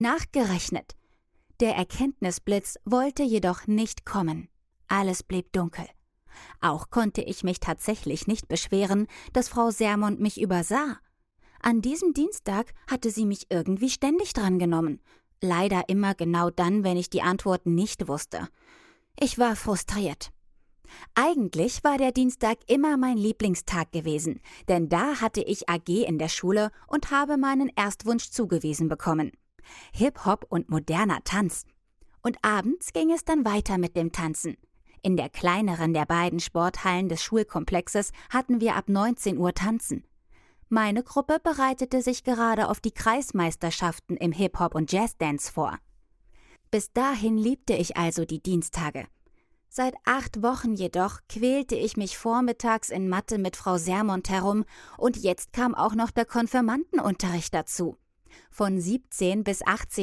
nachgerechnet. Der Erkenntnisblitz wollte jedoch nicht kommen. Alles blieb dunkel. Auch konnte ich mich tatsächlich nicht beschweren, dass Frau Sermont mich übersah. An diesem Dienstag hatte sie mich irgendwie ständig drangenommen. Leider immer genau dann, wenn ich die Antwort nicht wusste. Ich war frustriert. Eigentlich war der Dienstag immer mein Lieblingstag gewesen, denn da hatte ich AG in der Schule und habe meinen Erstwunsch zugewiesen bekommen. Hip-Hop und moderner Tanz. Und abends ging es dann weiter mit dem Tanzen. In der kleineren der beiden Sporthallen des Schulkomplexes hatten wir ab 19 Uhr Tanzen. Meine Gruppe bereitete sich gerade auf die Kreismeisterschaften im Hip-Hop und Jazzdance vor. Bis dahin liebte ich also die Dienstage. Seit 8 Wochen jedoch quälte ich mich vormittags in Mathe mit Frau Sermont herum und jetzt kam auch noch der Konfirmandenunterricht dazu. Von 17 bis 18